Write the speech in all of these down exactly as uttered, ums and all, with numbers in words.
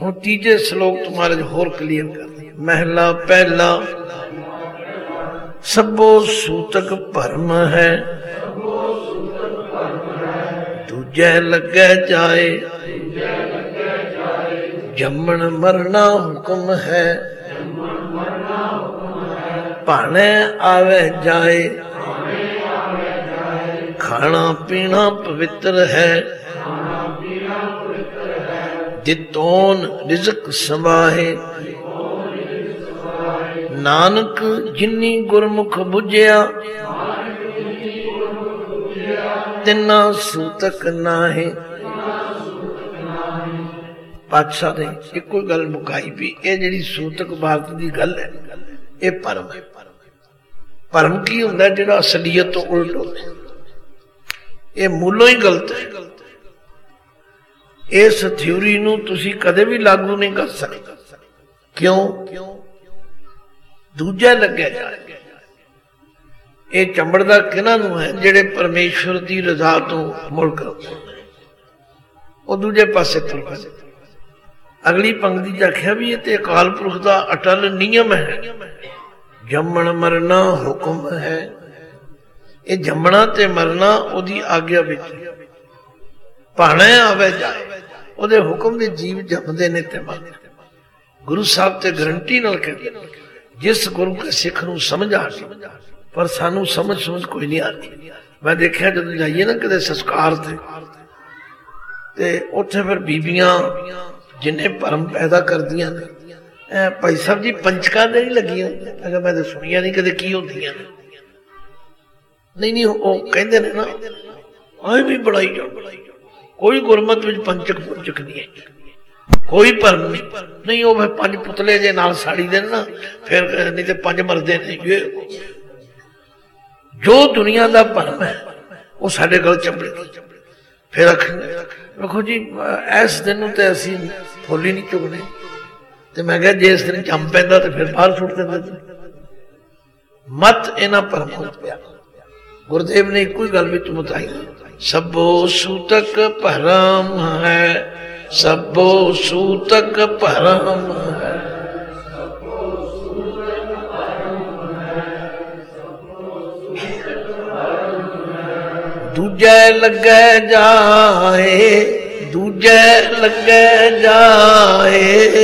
हुण तीजे श्लोक तुम्हारे होर क्लियर कर दिया। महला पहला सबो सूतक भरम है, दूजे लगे जाए, जम्मण मरना हुक्म है, भाने आवे जाए, खाना पीना पवित्र है, दितोन रिज़्क समाहे, नानक जिन्नी गुरमुख बुझिया, तिन्ना सूतक नाहे। पातशाह ने एक कोई गल मुकाई भी ये जिहड़ी सूतक बात की गल है ये भरम है। भरम की हुंदा जिहड़ा असलियत तो उल्ट होवे, ये मूलों ही गलत है। इस थ्योरी नूं तुसीं कदे भी लागू नहीं कर सकते। क्यों? दूजा लगे जाए ये चंबड़दा किन्हां नूं है जिहड़े परमेश्वर की रजा तो मुड़ करदे वो दूजे पासे तुर पैंदे। अगली पंक्ति च आखिया भी ये ते अकाल पुरख का अटल नियम है, जम्मण मरना हुक्म है। ये जम्मना ते मरना ओदी आग्या विच, भाणे आवे जाए ओदे हुक्म दे जीव जमदे ने ते मरदे। गुरु साहब ते गारंटी नाल कहंदे जिस गुरु के सिख नूं समझ आ गई, पर सानू समझ समझ कोई नहीं आती। मैं देखा जब जाइए ना किते संस्कार थे ते उत्थे फिर बीबियां जिन्हें भरम पैदा कर दिया ने, भाई साहब जी पंचका दे नहीं लगियां, अगर मैं तो सुनिया नहीं कदे की होंदियां ने। नहीं नहीं वो कहंदे ने ना आए भी बड़ाई जाओ, कोई गुरमत विच पंचक पुंचक नहीं है, कोई भरम नहीं। नहीं वो फिर पंज पुतले जे नाल साड़ी दे ना, फिर नहीं तो पंज मरदे ने। ये जो दुनिया का भरम है वो साडे गल चंबड़े। फिर देखो जी इस दिन तो असी फुल ही नहीं चुकने, तो मैं कहा जे इस दिन जम पैंदा तो फिर बाहर सुट देंदे। मत इन्हां भरम हो पिया। गुरुदेव ने एक ही गल विच मुताई, सबो सूतक भरम है, सबो सूतक भरम है। दूजे लगे जाए, दूजे लगे जाए,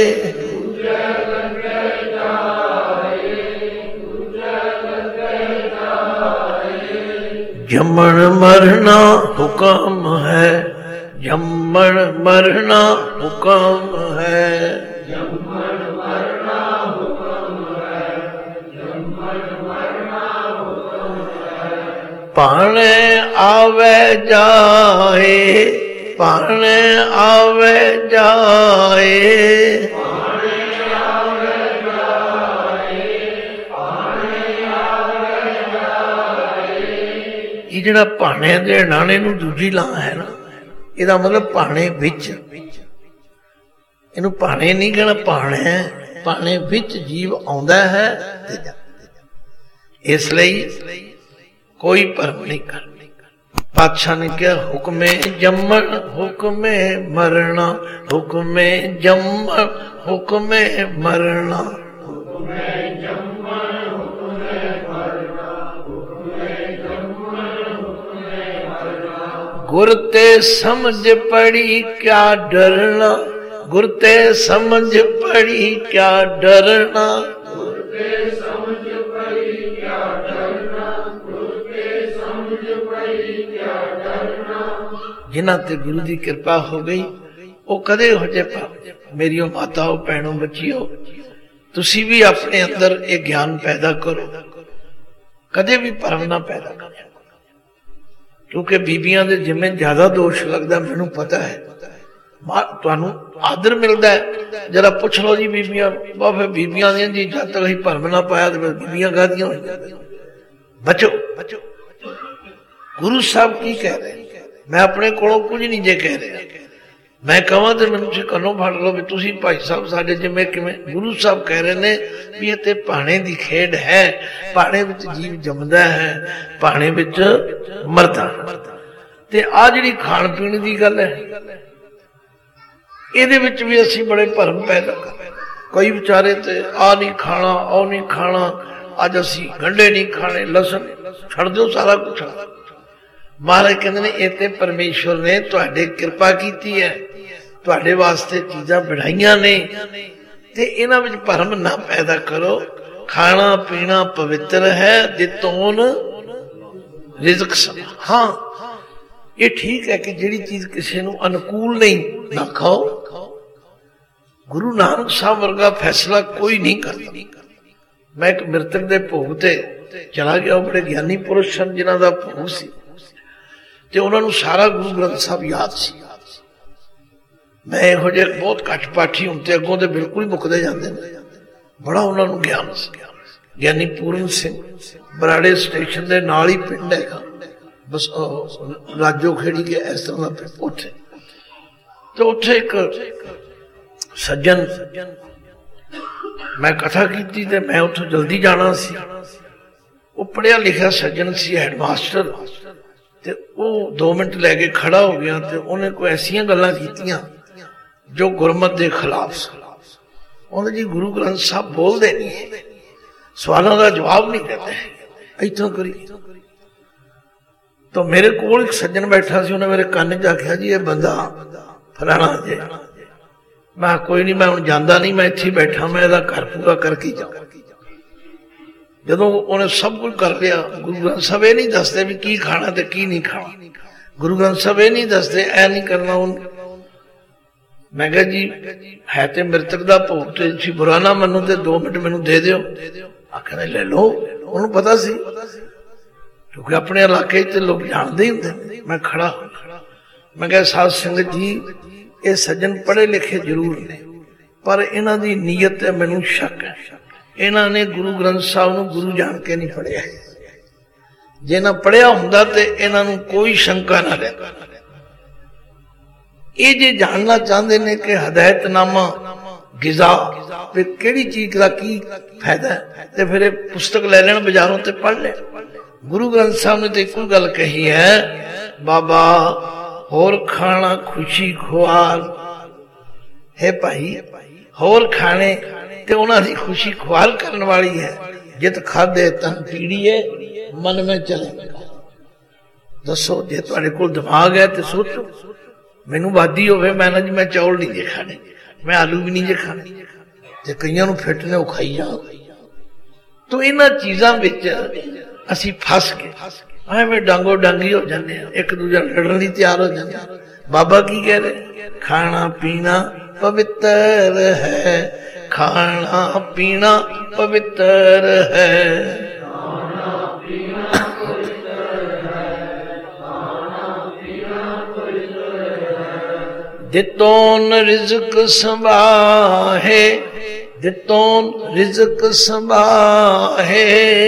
जम्मण मरना हुक्म है, जम्मण मरना हुक्म है, जम्मण मरना हुक्म है, जम्मण मरना हुक्म है। पाणे आवे जाए, पाणे आवे जाए, पाणे आवे जाए, पाणे आवे जाए। ये जिहड़ा भाणे दे नाणे नूं दूजी ला है ना, ਇਹਦਾ मतलब ਭਾਣੇ ਵਿੱਚ, ਇਹਨੂੰ ਭਾਣੇ नहीं कहना, ਭਾਣੇ ਭਾਣੇ ਵਿੱਚ जीव आउंदा है ते जांदा। इसलिए कोई भरम नहीं करनी। पातशाह ने कहा हुक्मे जम्मण हुक्मे मरना, हुक्मे जम्मण हुक्मे मरना, हुक्मे जम्मण हुक्मे मरना, हुक्मे जम्मण हुक्मे मरना। गुर ते समझ पड़ी क्या डरना, गुर ते समझ पड़ी क्या डरना, गुर ते समझ पड़ी क्या डरना, गुर ते समझ पड़ी क्या डरना। जिन्हां ते गुरु की कृपा हो गई वो कदे हो जाए। मेरी माताओं भैनों बच्चियों, तुसी भी अपने अंदर ये ज्ञान पैदा करो, कदे भी भरम ना पैदा करो। क्योंकि बीबियां दे जिम्मे ज्यादा दोष लगता, मैनू पता है। तुहानू आदर मिलता है, जरा पूछ लो जी बीबियां, फिर बीबियां जी जब तक असीं भरम ना पाया तो बीबियां गादियां हो जांदियां। बचो बचो। गुरु साहब की कह रहे हैं, मैं अपने कोलों कुछ नहीं जे कह रहा। मैं कहां तो मैनूं तुसीं कन्नों फड़ लो भी तुसीं भाई साहब साडे जिम्मे किवें। गुरु साहब कह रहे ने भी ये ते भाणे दी खेड है, भाणे विच जीव जमदा है, भाणे विच मरदा। ते आ जिहड़ी खाण पीण दी गल है, ਇਹਦੇ ਵਿੱਚ ਵੀ ਅਸੀਂ ਬੜੇ ਭਰਮ ਪੈਦਾ ਕਰ कई बेचारे ते आ नहीं खाना ओ नहीं खाना अज असी गंढे नहीं खाने लसन छड़ दो सारा कुछ। महाराज कहते ने इत्थे परमेश्वर ने तुहाडे कृपा कीती है तुहाडे वास्ते चीज़ां बढ़ाइयां ने ते इन्हां विच भरम ना पैदा करो। खाना पीना पवित्र है दितोन रिज़्क समा। हाँ ये ठीक है कि जिहड़ी चीज़ किसी नूं अनुकूल नहीं ना खाओ। गुरु नानक साहब वर्गा फैसला कोई नहीं करता। मैं एक मृतक दे भोग ते चला गया, बड़े ज्ञानी पुरुष सन जिन्हां दा भोग सी ते उन्हां नूं सारा गुरु ग्रंथ साहब याद सी। मैं इहो जिहे बहुत घट पाठी हुण ते अगों ते बिल्कुल ही मुकदे जांदे ने, बड़ा उन्हां नूं ज्ञान सी। ज्ञानी पूਰਨ सिंह बराड़े स्टेशन दे नाल ही पिंड हैगा, बस राजो खेड़ी के इस तरह दा पिंड उत्थे। तो उत्थे एक सज्जन मैं कथा की ते मैं उठो जल्दी जाना सी। वो पढ़िया लिखा सज्जन सी हैडमास्टर ते वो दो मिनट लैके खड़ा हो गया ते उन्हें कोई ऐसियां गल्लां कीतियां जो गुरमत के खिलाफ सी। उन्हें जी गुरु ग्रंथ साहब बोलते नहीं है, सवालों का जवाब नहीं देते है, इतों करी। तो मेरे कोल एक सज्जन बैठा सी, उन्हें मेरे कान च आख्या जी ये बंदा फलाना जे। मैं कोई नहीं, मैं हुण जांदा नहीं, मैं इत्थे बैठा, मैं इहदा घर पूरा करके जाऊं। जदों उन्हें सब कुछ कर लिया, गुरु ग्रंथ साहब ये नहीं दसदे भी की खाना ते की नहीं खाना। गुरु ग्रंथ साहब ये नहीं दसदे ऐ नहीं करना। मैं कहा जी है ते मृतक दा भोग ते तुसीं बुरा ना मनो ते दो मिनट मैनू दे दिओ। आखने ले लो, उन्होंने पता सी क्योंकि अपने इलाके च लोग जानते ही होंदे। मैं खड़ा मैं कहा साध संगत जी ये सज्जन पढ़े लिखे जरूर ने पर इन्हां दी नीयत ते मैनू शक है। इन्हां ने गुरु ग्रंथ साहब नूं गुरु जान के नहीं पढ़िया। जे ना पढ़िया हुंदा ते इन्हां नूं कोई शंका ना रहे। ये जे जानना चाहते ने कि हदायतनामा गिजा पे केड़ी चीज का की फायदा है ते फिर पुस्तक ले लेन बाजारों ते पढ़ ले। गुरु ग्रंथ साहब ने तो एक गल कही है, बाबा होर खाना खुशी खुआर है भाई, होर खाने ते उन्हां दी खुशी खुआर करने वाली है। जित खादे तन पीड़िए मन में चले। दसो जे तुहाडे कोल दिमाग है तो सोचो। मैनू वादी होवे मैं ना जी मैं चौल नहीं जे खाने, मैं आलू भी नहीं जे खाने ते कईयां नूं फिट ने खाई जाओ। तो इन्हां चीज़ां विच असीं फस के एवें डांगो डांगी हो जाते हैं, एक दूजे लड़न लई तैयार हो जाते हैं। बाबा की कह रहे, खाना पीना पवित्र है, खाना पीना पवित्र है। दितोन रिज़्क संभाहे, दितोन रिज़्क संभाहे।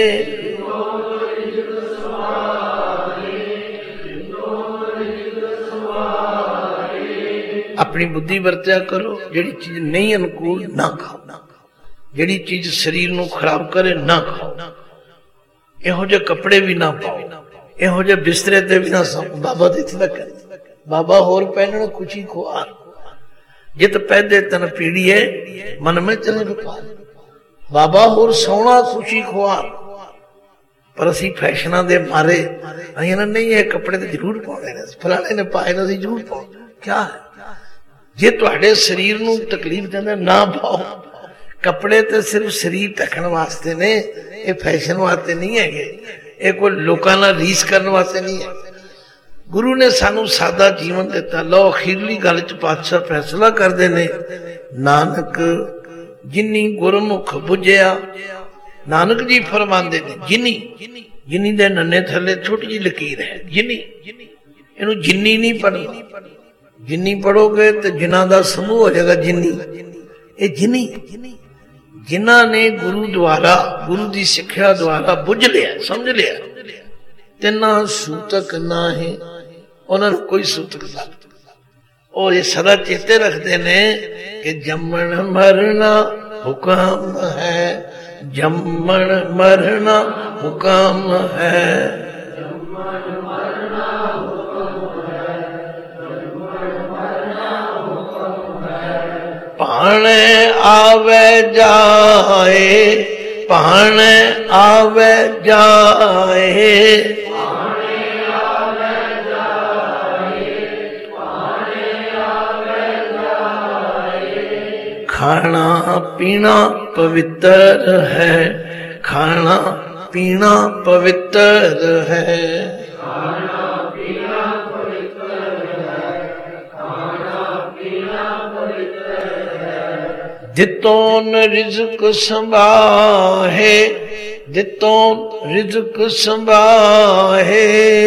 अपनी बुद्धि वरत्या करो। जिहड़ी चीज नहीं अनुकूल ना खाओ, जिहड़ी चीज शरीर नूं खराब करे ना खाओ। इहो जे कपड़े भी ना पाओ, इहो जे बिस्तरे ते भी ना सो। बाबा ते इत्थे तक बाबा होर पहनण खुशी खुआर, जित पैदे तन पीड़िए मन में चले व्यापार। बाबा होर सोना खुशी खुआर, पर असी फैशना दे मारे असीं नहीं ये कपड़े तो जरूर पाउणे ने, फलाणे ने पाए ने असीं जरूर पाओ। क्या है जे तुहाडे शरीर नूं तकलीफ देंदे ना पाओ। कपड़े तो सिर्फ शरीर ढकण वास्ते ने, ये फैशन वास्ते नहीं है, ये कोई लोकां नाल रीस करने वास्ते नहीं है। गुरु ने सानू सादा जीवन दिता। लो अखीरली गल च पातशाह फैसला करते ने, नानक जिन्नी गुरमुख बुझिया। नानक जी फरमांदे ने जिन्नी, जिन्नी दे नन्ने थले छोटी जी लकीर है जिन्नी। इनू जिन्नी नहीं पढ़ना, जिन्नी पढ़ोगे तो जिन्ना दा समूह हो जाएगा जिन्नी। ये जिन्नी जिन्ना ने गुरु द्वारा गुरु की सिक्ख्या द्वारा बुझ लिया समझ लिया ते ना सूतक ना है उन्होंने कोई सूतक नहीं। और ये सदा चेते रखते ने कि जम्मण मरना हुक्म है, जम्मण मरना हुक्म है। भाणे आवे जाए, भाणे आवे जाए, खाना पीना पवित्र है, खाना पीना पवित्र है, खाना पीना पवित्र है, खाना पीना पवित्र है। दितोन रिज़्क संभाहे, दितोन रिज़्क संभाहे,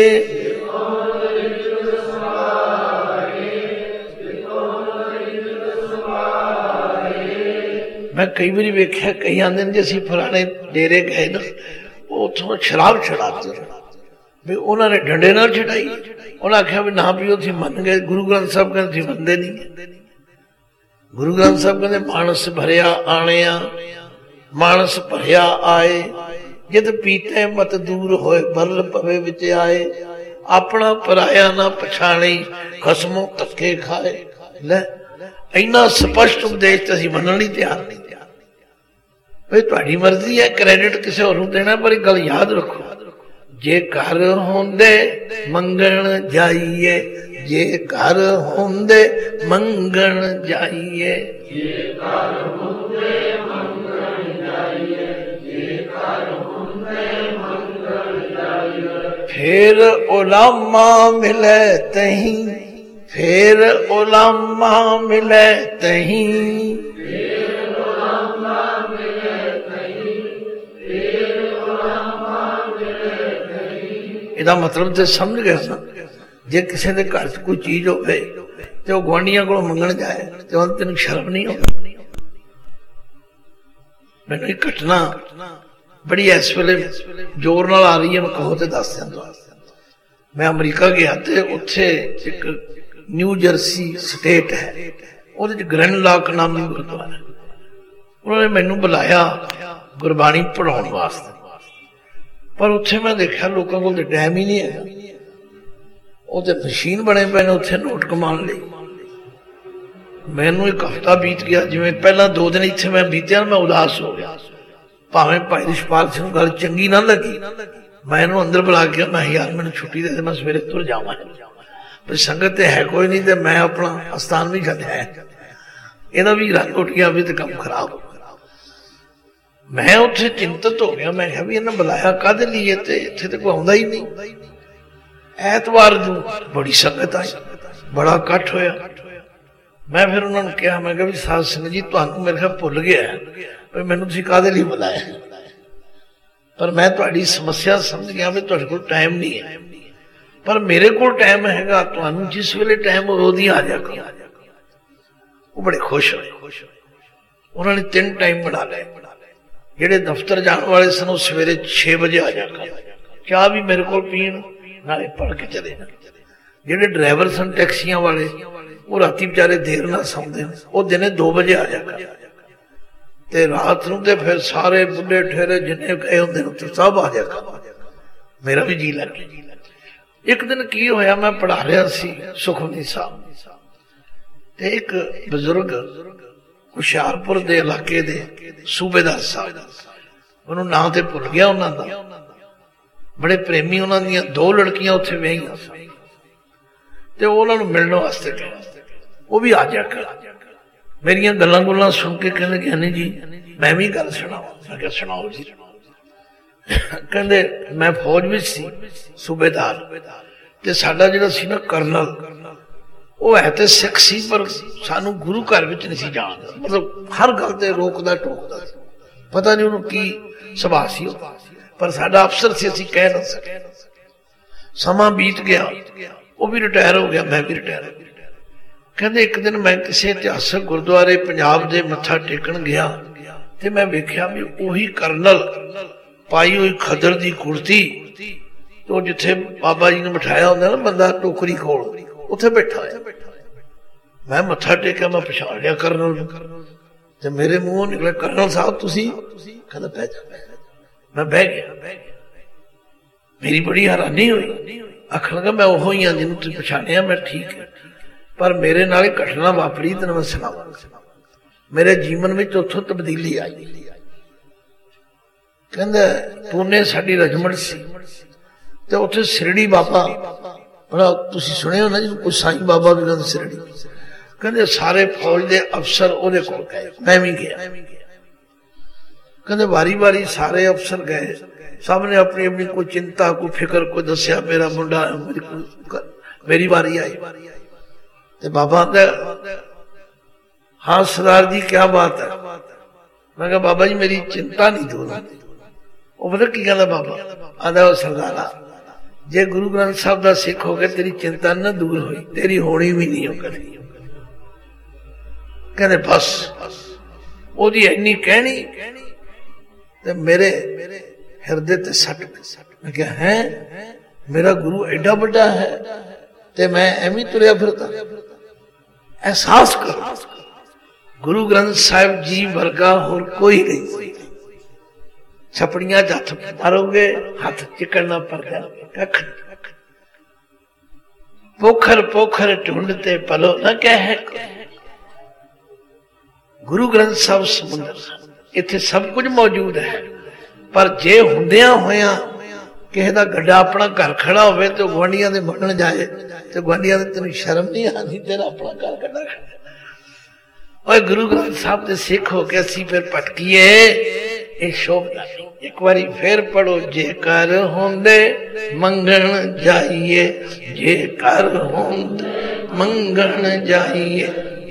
मैं कई बार वेख्या कई आंदे ने जी फलाने डेरे गए ना उथों शराब छड़ाते भी उन्होंने डंडे नाल छड़ाई, उन्हें आख्या भी ना पीओ थी मन गए। गुरु ग्रंथ साहब कहते मनते नहीं, गुरु ग्रंथ साहब कहते मानस भरिया आने मानस भरिया आए, जित पीते मत दूर होए बरल पवे विच आए, अपना पराया ना पछाणी खसमों धक्के खाए। ले इन्ना स्पष्ट उपदेश असीं मनण नहीं तैयार नहीं भाई तुहाडी मर्जी है, क्रेडिट किसी होर नूं देना, पर एक गल याद रखो, जे घर होंदे मंगण जाइए, जे घर होंदे मंगण जाइए, जे घर होंदे मंगण जाइए, जे घर होंदे मंगण जाइए, फिर उलामा मिले तहीं, फिर उलामा मिले तहीं, ਇਹਦਾ मतलब तो समझ गए सन। जे किसी के घर कोई चीज हो तो गुआढ़ियां को मंगण जाए तो तेन शर्म नहीं होगी। मैनू एक घटना बड़ी इस वेले जोर नाल आ रही है, मैं कहो तो दस दिया। मैं अमरीका गया तो उत्थे एक न्यू जर्सी स्टेट है, वो ग्रैंड लॉक नामी गुरुद्वारा, उन्होंने मैनू बुलाया गुरबाणी पढ़ाने वास्ते, पर उत्थे मैं देखा लोगों को टाइम ही नहीं है, वो तो मशीन बने पे ने उत्थे नोट कमान ली। मैनू एक हफ्ता बीत गया, जिवें पहला दो दिन इत्थे मैं बीतिया मैं उदास हो गया, भावें भाई रिशपाल सिंह गल चंगी ना लगी, मैं इन्हूं अंदर बुला के मैं यार मैनू छुट्टी दे दे, मैं सवेरे तुर जावां, पर संगत तो है कोई नहीं, तो मैं अपना अस्थान भी छड्डिया है, इहदा भी रंग उठ गया भी तो काम खराब हो। मैं उत्थे चिंतित हो गया, मैं कहा भी इन्हें बुलाया काहदे लिए, ते इत्थे तो कोई आउंदा ही नहीं। ऐतवार नूं बड़ी संगत आई, बड़ा इकट्ठ होया। मैं फिर उन्होंने कहा, मैं कहा भी साध संगत जी तुहानूं मेरे ख्याल भुल गया भी मैनूं तुसीं काहदे लिए बुलाया, पर मैं तुहाडी समस्या समझ गया भी तुहाडे कोल टाइम नहीं है, पर मेरे कोल टाइम हैगा, तुहानूं जिस वेले टाइम होवे उदी आ जा करो। वो बड़े खुश होए, उन्होंने तीन टाइम बना लए। जेडे दफ्तर जाने वाले सन सवेरे छे बजे आ जाकर चाह भी मेरे को पीण नाले पढ़ के चले जान। जेडे ड्राइवर सन टैक्सियां वाले वो राती बेचारे देर ना सौंदे, वो दिने दो बजे आ जाकर ते रात नूं ते फिर सारे बुढ़े ठेरे जिन्ने गए होंदे ने सब आ जाकर, मेरा भी जी लग गया। एक दिन की होया, मैं पढ़ा रहा सी सुखमनी साहब ते एक बजुर्ग हुशियारपुर दे इलाके दे सूबेदार साहब, उन्होंने नाम तो भुल गया उन्हों का, बड़े प्रेमी उन्होंने दो लड़कियां उत्थे विआहियां सन, तो उन्होंने मिलने वास्ते गया। वो भी आ जाकर मेरिया गल्लां गुल्लां सुन के कहने ज्ञानी जी मैं भी गल सुनावा। मैं क्या सुनाओ जी? कहते मैं फौज में सी सूबेदार, ते साडा जिहड़ा सी ना करनल वो है तो सिख सी, पर सानू गुरु घर विच नहीं सी जानदा, मतलब हर गल ते रोकदा टोकदा, पता नहीं उन्होंने की सुभाव सी, पर साडा अफसर सी, असीं कह नहीं सके। समा बीत गया, वो भी रिटायर हो गया, मैं भी रिटायर हो गया। कहते एक दिन मैं किसी इतिहासक गुरुद्वारे पंजाब दे मत्था टेकन गया, ते मैं वेख्या भी उही करनल पाई हुई खदर दी कुर्ती, तो जिथे बाबा जी ने बिठाया होंदा ना बंदा टोकरी कोल, उत्थे बैठा है। मैं मत्था टेकिया, मैं पछाण लिया करनल, ते मेरे मुंहों निकले करनल साहब तुसी? कहता बह जा। मैं बह गया, मेरी बड़ी हैरानी हुई। आखन लगा मैं ओहो ही हाँ जिन्हों तुसीं पछाणिया, मैं ठीक है, पर मेरे नाल घटना वापरी तो मैं सुनावां। मेरे जीवन में उत्थों तब्दीली आई। कहंदा पूने साडी रजमड़ सी ते उत्थे सिरड़ी बाबा बड़ा तुसीं सुणिया ना जी, कोई साईं बाबा भी कहंदे सिरड़ी। कहंदे सारे फौज दे अफसर ओहदे कोल गए, मैं भी गया। कहंदे वारी वारी सारे अफसर गए, सब ने अपनी अपनी कोई चिंता कोई फिक्र कोई दसिया, मेरा मुंडा मेरी, मेरी वारी आई ते बाबा आंदा हाँ सरदार जी क्या बात है। मैं कहा बाबा जी मेरी चिंता नहीं दूर होती। वो पता की कहता बाबा आंदा सरदारा जे गुरु ग्रंथ साहब का सिख हो गया तेरी चिंता ना दूर हुई, तेरी होनी भी नहीं हो कभी। कहते बस ओदी इन्नी कहनी ते मेरे हृदय ते सट। मैं क्या है मेरा गुरु एडा बड़ा है ते मैं एवं तुरया फिरता। एहसास करो गुरु ग्रंथ साहिब जी वर्गा होर कोई नहीं। छपड़ियां हथ मारोगे हाथ चिकड़ना पर जाओगे। पोखर पोखर ढूंढते पलो न कह। गुरु ग्रंथ साहिब समुंदर इत्थे सब कुछ मौजूद है, पर जे हुंदियां होया किसी का गड्ढा अपना घर खड़ा होवे तो गुआंढियां दे मनण जाए तो गुआंढियां दे तेनू शर्म नहीं आती तेरा अपना घर गड्ढा खड़ा। और गुरु ग्रंथ साहब दे सिख हो के असीं फिर भटकीए, ये शोभा नहीं। एक बारी फिर पढ़ो जेकर होंदे मंगण जाइए, जेकर होंदे मंगण जाइए,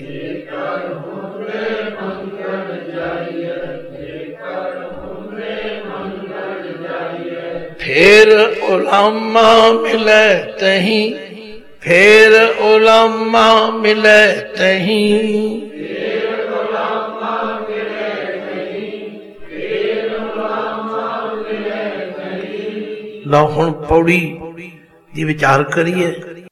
फिर उलामा मिले तहीं, फिर उलामा मिले तहीं, ला हुण पौड़ी दी विचार करिए।